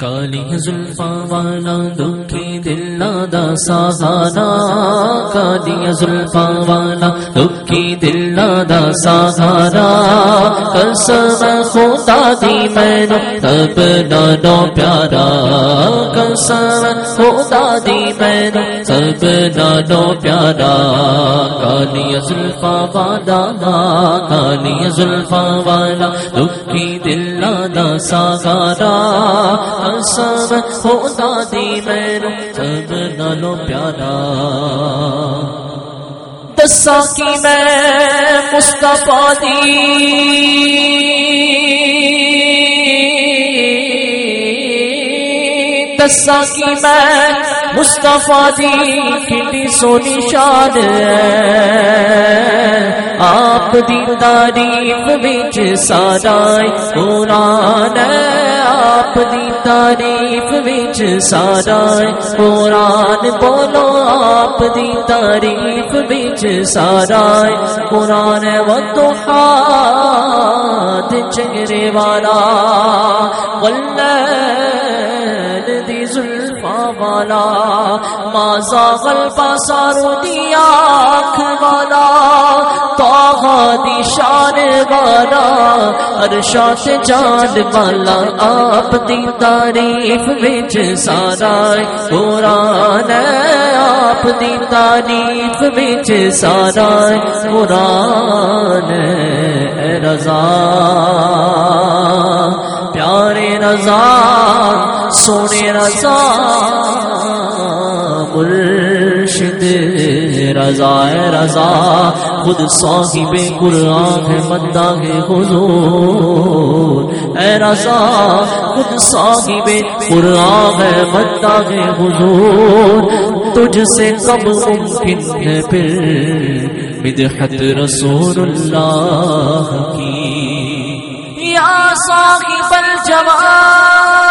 کالی زلفاں والا دکھی دل دا سہارا، کالی زلفاں والا دکھی دل دا سہارا، قسم خدا دی مینوں تب نالوں پیارا، قسم خدا دی مینوں تب نالوں پیارا، کالی زلفاں والا، کالی زلفاں والا دکھی دل دا سہارا، قسم خدا دی مینوں سب نالوں پیارا، دساں کی میں مصطفیٰ دی دساں کی میں مصطفیٰ دی کتنی سونی شان ہے، آپ دی تعریف وچ سارا قرآن ہے، آپ دی تعریف وچ سارا قرآن، بولو آپ دی تعریف وچ سارا قرآن، والضحیٰ چہرے والا، واللیل دی زلفاں والا، ما زاغ البصر دی آنکھ والا، طه دی شان والا، عرشات جان والا، آپ دی تعریف وچ سارا قرآن ہے، آپ دی تعریف وچ سارا قرآن ہے، اے رضا پیارے رضا سونے رضا مرشد رضا، اے رضا خود صاحب قرآن ہے مداح حضور، اے رضا خود صاحب قرآن ہے مداح حضور، تجھ سے کب ممکن ہے پھر مدحت رسول اللہ کی، یا صاحب الجمال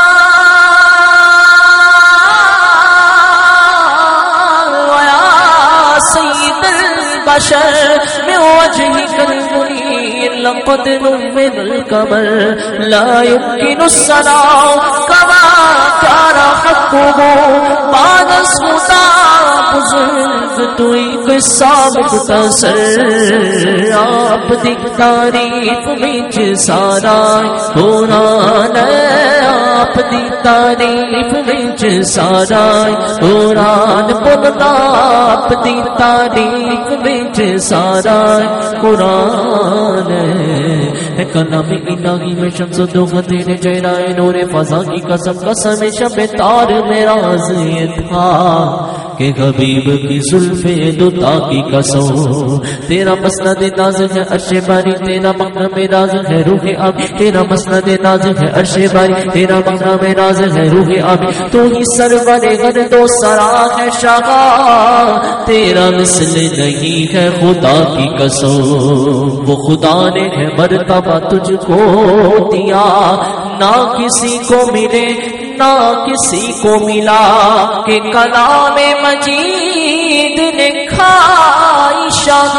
سید البشر من وجهك المنير لقد نور القمر لا يمكن الصلاة كما كان حقه بعد الصلاة بزرگ تو ایک سابق سر، آپ دی تعریف وچ سارا قرآن ہے، آپ دی تعریف وچ سارا قرآن، بولنا آپ دی تعریف وچ سارا قرآن ہے، کلام الہی میں شمس و ضحیٰ تیرے چہرہ نور فضا کی قسم، قسم شب تار میں راز یہ تھا کہ حبیب کی زلفیں دوتا کی قسم، تیرا مسند ناز ہے عرش باری، تیرا مقام راز ہے روح آبی، تیرا مسند ناز ہے عرش باری، تیرا مقام راز ہے روح آبی، تو ہی سرور گرد و سرا ہے شاہ، تیرا مثل نہیں ہے خدا کی قسم، وہ خدا نے ہے مرتبہ تجھ کو دیا، نہ کسی کو ملے نہ کسی کو ملا، کہ کلام مجید نے کھائی شاہ،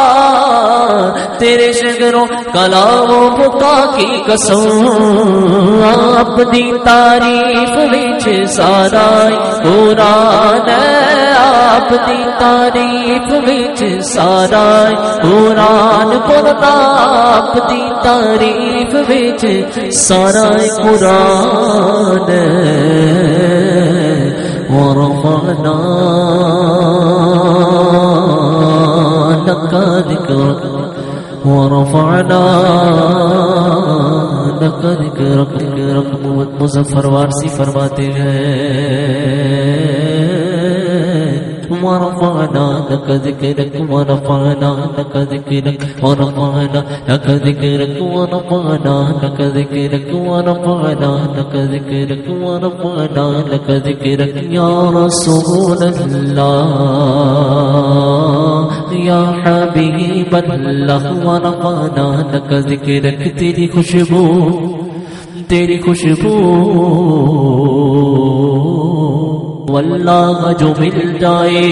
تیرے شگروں کلام و بقا کی قسم، آپ دی تعریف وچ سارا قرآن ہے، آپ دی تعریف وچ سارا قرآن، بولنا آپ دی تعریف وچ سارا قرآن ہے، ورفعنا لك ذكرك ورفعنا لك ذكرك، مظفر وارسی فرماتے ہیں ورفعنا لك ذكرك ورفعنا لك ذكرك ورفعنا لك ذكرك ورفعنا لك ذكرك ورفعنا لك ذكرك ورفعنا لك ذكرك، يا رسول الله یا حبیب اللہ ورفعنا لك ذکرک، تیری خوشبو تیری خوشبو واللہ جو مل جائے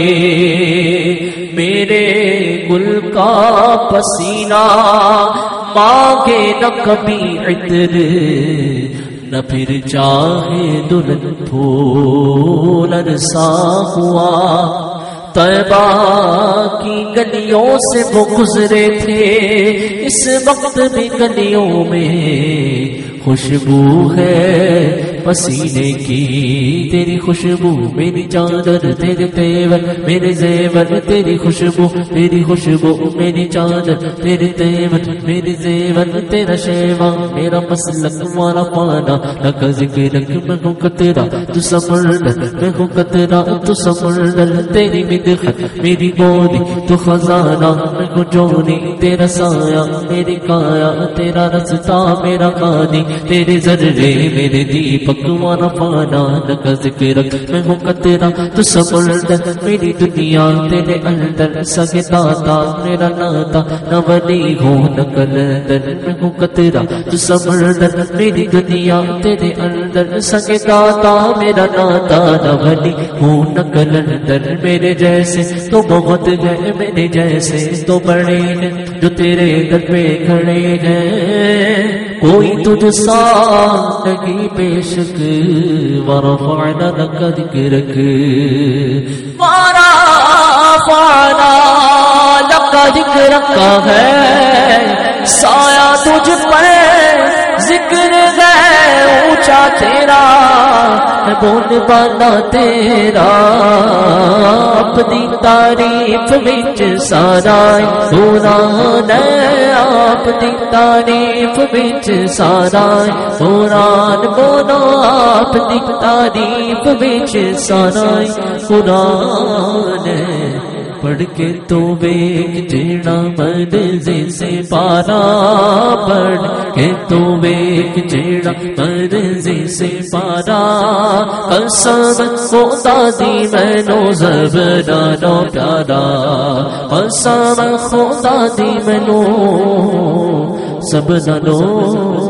میرے گل کا پسینہ، مانگے نہ کبھی عطر نہ پھر چاہے دلہن پھول عرصہ ہوا طیبہ کی گلیوں سے وہ گزرے تھے اس وقت بھی گلیوں میں خوشبو ہے پسینے کی تیری خوشبو میری چادر تیرے تیور میرے زیور تیری خوشبو میری چادر تیرے تیور میری زیور تیرا شیوا میرا مسلک ہمارا پانا لکا ذکرک میں ہوں کترا تو سمردر میں ہوں کترا تو سمردر تیری مدخت میری گودی تو خزانہ میں ہوں جونی تیرا سایہ میری کایا تیرا رستا میرا قادی تیرے ذرے میرے دیپک وانا پانا لکا ذکرک میں ہوں کترا تو سمردر میری دنیا تیرے اندر سگے داتا میرا ناتا نہ ولی ہو نہ کلندر میں ہوں کترا تو سمردر میری دنیا تیرے اندر سگے داتا میرا ناتا نہ ولی ہو نہ کلندر میرے جیسے تو بہت گئے میرے جیسے تو بڑے ہیں جو تیرے در پہ کھڑے ہیں کوئی تجھ سا نہیں بے شک ورفعنا لک ذکرک ورفعنا لک ذکرک ہے سایہ تجھ پر ذکر ہے اونچا تیرا بول بالا تیرا اپنی تعریف وچ سارا قرآن اپنی تعریف وچ سارا قرآن بولو اپنی تعریف وچ سارا قرآن پڑھ کے تو ویک جیڑا مرضی سے پارا پڑھ کے تو ویک جیڑا مرضی سے پارا قسم خدا دی مینو زبرانو پیارا قسم خدا دی مینو سب نالو